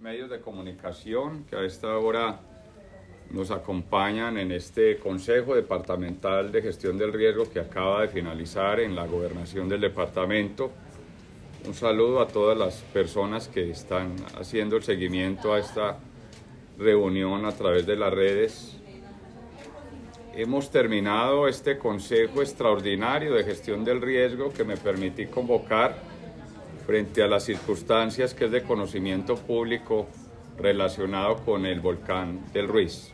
medios de comunicación que a esta hora nos acompañan en este Consejo Departamental de Gestión del Riesgo que acaba de finalizar en la gobernación del departamento. Un saludo a todas las personas que están haciendo el seguimiento a esta reunión a través de las redes. Hemos terminado este Consejo Extraordinario de Gestión del Riesgo que me permití convocar frente a las circunstancias que es de conocimiento público relacionado con el volcán del Ruiz.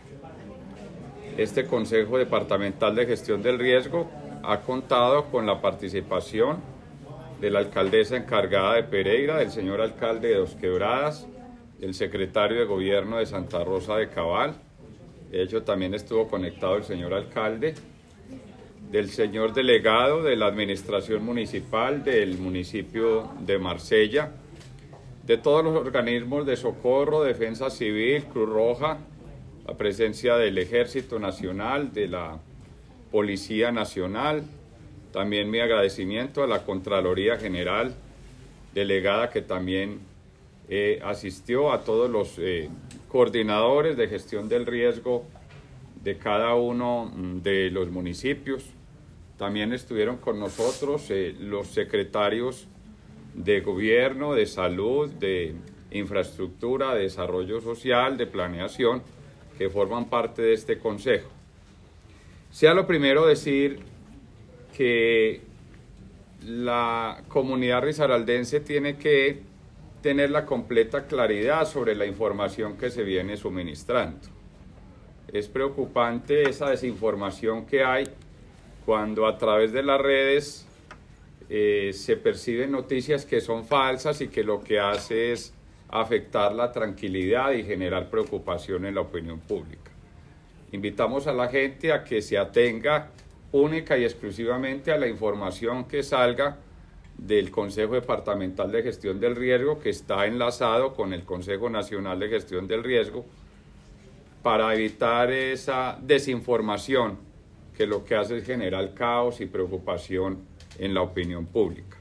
Este Consejo Departamental de Gestión del Riesgo ha contado con la participación de la alcaldesa encargada de Pereira, del señor alcalde de Dos Quebradas, del secretario de Gobierno de Santa Rosa de Cabal, de hecho también estuvo conectado el señor alcalde, del señor delegado de la administración municipal del municipio de Marsella, de todos los organismos de socorro, defensa civil, Cruz Roja, la presencia del Ejército Nacional, de la Policía Nacional, también mi agradecimiento a la Contraloría General, delegada que también asistió, a todos los coordinadores de gestión del riesgo de cada uno de los municipios. También estuvieron con nosotros los secretarios de Gobierno, de Salud, de Infraestructura, de Desarrollo Social, de Planeación, que forman parte de este consejo. Sea lo primero decir que la comunidad risaraldense tiene que tener la completa claridad sobre la información que se viene suministrando. Es preocupante esa desinformación que hay cuando a través de las redes se perciben noticias que son falsas y que lo que hace es afectar la tranquilidad y generar preocupación en la opinión pública. Invitamos a la gente a que se atenga única y exclusivamente a la información que salga del Consejo Departamental de Gestión del Riesgo, que está enlazado con el Consejo Nacional de Gestión del Riesgo, para evitar esa desinformación que lo que hace es generar caos y preocupación en la opinión pública.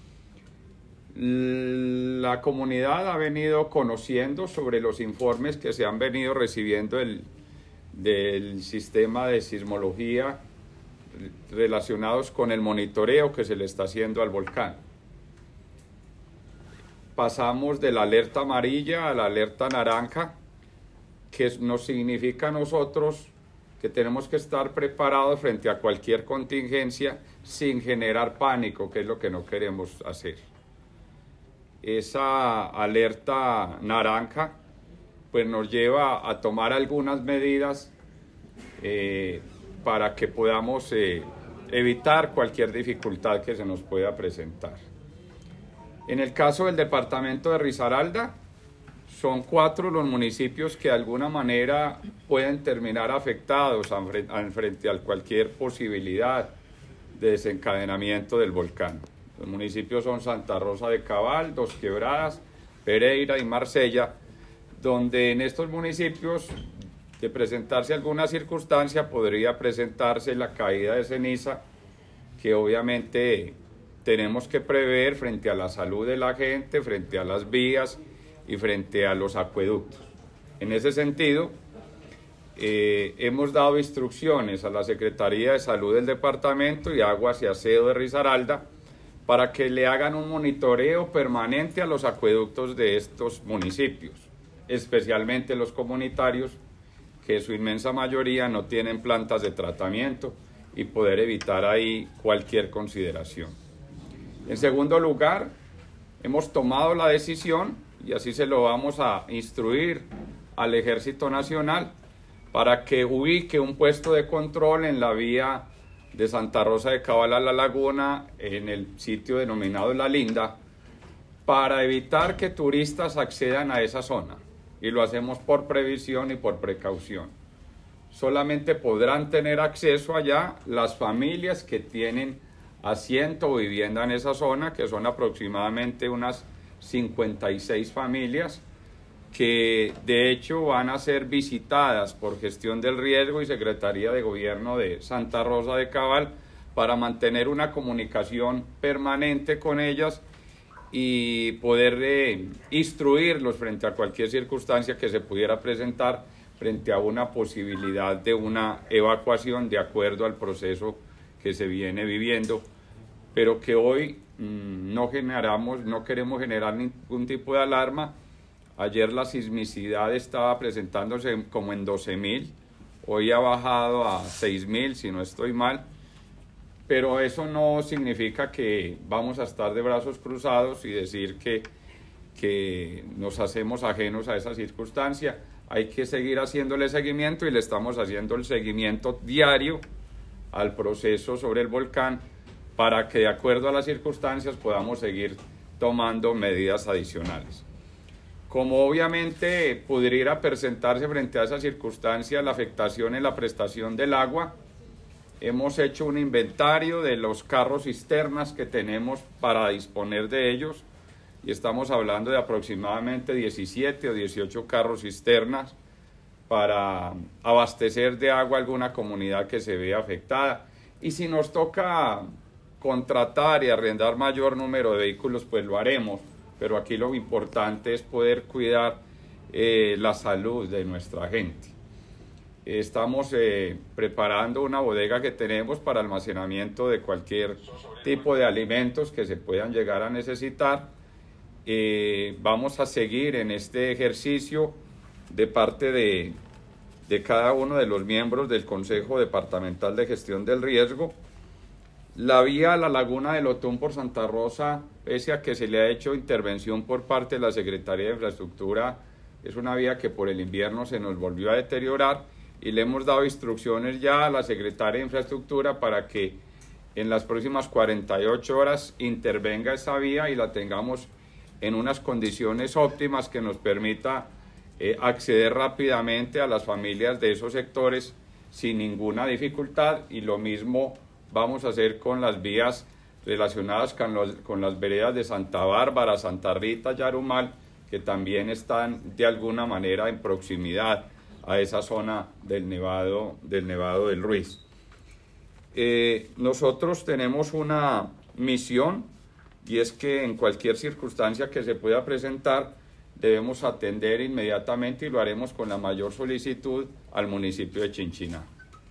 La comunidad ha venido conociendo sobre los informes que se han venido recibiendo del sistema de sismología relacionados con el monitoreo que se le está haciendo al volcán. Pasamos de la alerta amarilla a la alerta naranja, que nos significa a nosotros que tenemos que estar preparados frente a cualquier contingencia sin generar pánico, que es lo que no queremos hacer. Esa alerta naranja pues nos lleva a tomar algunas medidas para que podamos evitar cualquier dificultad que se nos pueda presentar. En el caso del departamento de Risaralda, son 4 los municipios que de alguna manera pueden terminar afectados frente a cualquier posibilidad de desencadenamiento del volcán. Los municipios son Santa Rosa de Cabal, Dos Quebradas, Pereira y Marsella, donde en estos municipios, de presentarse alguna circunstancia, podría presentarse la caída de ceniza, que obviamente tenemos que prever frente a la salud de la gente, frente a las vías y frente a los acueductos. En ese sentido, hemos dado instrucciones a la Secretaría de Salud del Departamento y Aguas y Aseo de Risaralda para que le hagan un monitoreo permanente a los acueductos de estos municipios, especialmente los comunitarios, que su inmensa mayoría no tienen plantas de tratamiento, y poder evitar ahí cualquier consideración. En segundo lugar, hemos tomado la decisión, y así se lo vamos a instruir al Ejército Nacional, para que ubique un puesto de control en la vía de Santa Rosa de Cabal a La Laguna, en el sitio denominado La Linda, para evitar que turistas accedan a esa zona. Y lo hacemos por previsión y por precaución. Solamente podrán tener acceso allá las familias que tienen asiento o vivienda en esa zona, que son aproximadamente unas 56 familias, que de hecho van a ser visitadas por Gestión del Riesgo y Secretaría de Gobierno de Santa Rosa de Cabal para mantener una comunicación permanente con ellas y poder instruirlos frente a cualquier circunstancia que se pudiera presentar frente a una posibilidad de una evacuación de acuerdo al proceso que se viene viviendo, pero que hoy no queremos generar ningún tipo de alarma. Ayer la sismicidad estaba presentándose como en 12.000, hoy ha bajado a 6.000 si no estoy mal, pero eso no significa que vamos a estar de brazos cruzados y decir que nos hacemos ajenos a esa circunstancia. Hay que seguir haciéndole seguimiento y le estamos haciendo el seguimiento diario al proceso sobre el volcán para que de acuerdo a las circunstancias podamos seguir tomando medidas adicionales. Como obviamente pudiera presentarse frente a esa circunstancia la afectación en la prestación del agua, hemos hecho un inventario de los carros cisternas que tenemos para disponer de ellos y estamos hablando de aproximadamente 17 o 18 carros cisternas para abastecer de agua alguna comunidad que se vea afectada. Y si nos toca contratar y arrendar mayor número de vehículos, pues lo haremos, pero aquí lo importante es poder cuidar la salud de nuestra gente. Estamos preparando una bodega que tenemos para almacenamiento de cualquier tipo de alimentos que se puedan llegar a necesitar. Vamos a seguir en este ejercicio de parte de cada uno de los miembros del Consejo Departamental de Gestión del Riesgo. La vía a la Laguna del Otún por Santa Rosa, pese a que se le ha hecho intervención por parte de la Secretaría de Infraestructura, es una vía que por el invierno se nos volvió a deteriorar y le hemos dado instrucciones ya a la Secretaría de Infraestructura para que en las próximas 48 horas intervenga esa vía y la tengamos en unas condiciones óptimas que nos permita acceder rápidamente a las familias de esos sectores sin ninguna dificultad, y lo mismo vamos a hacer con las vías relacionadas con las veredas de Santa Bárbara, Santa Rita, Yarumal, que también están de alguna manera en proximidad a esa zona del Nevado del Ruiz. Nosotros tenemos una misión, y es que en cualquier circunstancia que se pueda presentar debemos atender inmediatamente, y lo haremos con la mayor solicitud, al municipio de Chinchiná.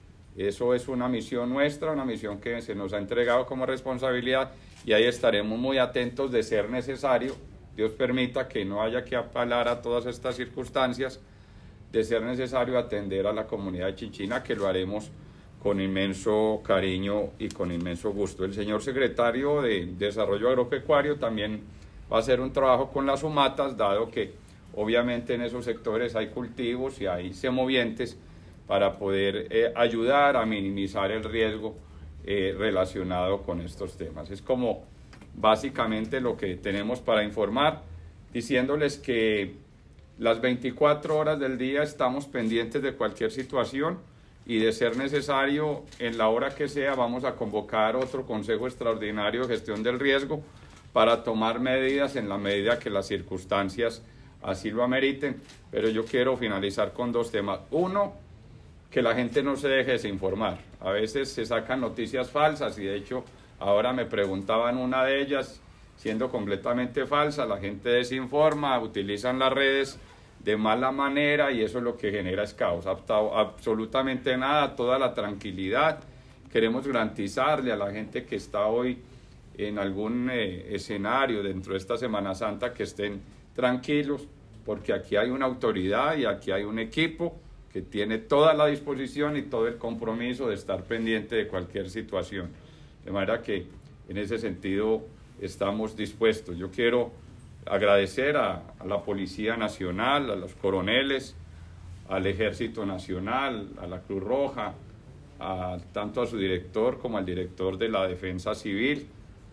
Eso es una misión nuestra, una misión que se nos ha entregado como responsabilidad, y ahí estaremos muy atentos de ser necesario, Dios permita que no haya que apelar a todas estas circunstancias, de ser necesario atender a la comunidad de Chinchiná, que lo haremos con inmenso cariño y con inmenso gusto. El señor secretario de Desarrollo Agropecuario también va a hacer un trabajo con las sumatas, dado que obviamente en esos sectores hay cultivos y hay semovientes, para poder ayudar a minimizar el riesgo relacionado con estos temas. Es como básicamente lo que tenemos para informar, diciéndoles que las 24 horas del día estamos pendientes de cualquier situación, y de ser necesario, en la hora que sea, vamos a convocar otro Consejo Extraordinario de Gestión del Riesgo para tomar medidas en la medida que las circunstancias así lo ameriten. Pero yo quiero finalizar con dos temas. Uno, que la gente no se deje desinformar. A veces se sacan noticias falsas, y de hecho ahora me preguntaban una de ellas, siendo completamente falsa. La gente desinforma, utilizan las redes de mala manera, y eso es lo que genera es caos. Absolutamente nada, toda la tranquilidad. Queremos garantizarle a la gente que está hoy en algún escenario dentro de esta Semana Santa que estén tranquilos, porque aquí hay una autoridad y aquí hay un equipo que tiene toda la disposición y todo el compromiso de estar pendiente de cualquier situación. De manera que en ese sentido estamos dispuestos. Yo quiero agradecer a la Policía Nacional, a los coroneles, al Ejército Nacional, a la Cruz Roja, tanto a su director como al director de la Defensa Civil,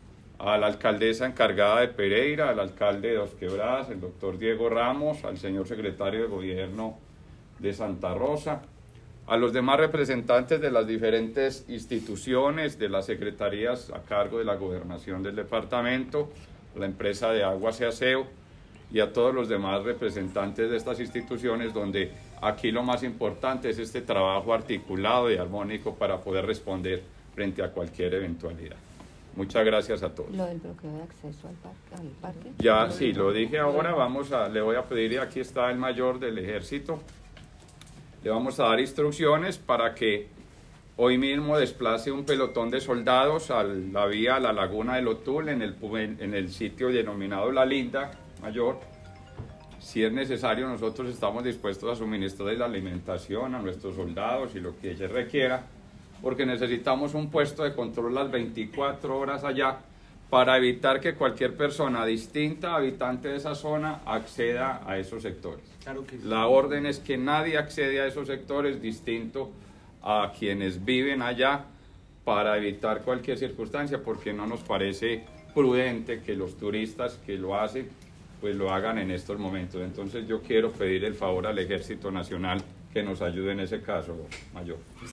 a la alcaldesa encargada de Pereira, al alcalde de Dos Quebradas, el doctor Diego Ramos, al señor secretario de Gobierno de Santa Rosa, a los demás representantes de las diferentes instituciones, de las secretarías a cargo de la gobernación del departamento, la empresa de aguas y aseo, y a todos los demás representantes de estas instituciones, donde aquí lo más importante es este trabajo articulado y armónico para poder responder frente a cualquier eventualidad. Muchas gracias a todos. Lo del bloqueo de acceso al parque. Ya, sí, lo dije ahora, le voy a pedir, y aquí está el mayor del ejército, le vamos a dar instrucciones para que hoy mismo desplace un pelotón de soldados a la vía a la Laguna del Otul, en el sitio denominado La Linda, mayor. Si es necesario, nosotros estamos dispuestos a suministrarles la alimentación a nuestros soldados y lo que ellos requiera, porque necesitamos un puesto de control las 24 horas allá para evitar que cualquier persona distinta, habitante de esa zona, acceda a esos sectores. Claro que sí. La orden es que nadie accede a esos sectores distinto a quienes viven allá, para evitar cualquier circunstancia, porque no nos parece prudente que los turistas que lo hacen pues lo hagan en estos momentos. Entonces yo quiero pedir el favor al Ejército Nacional que nos ayude en ese caso, mayor.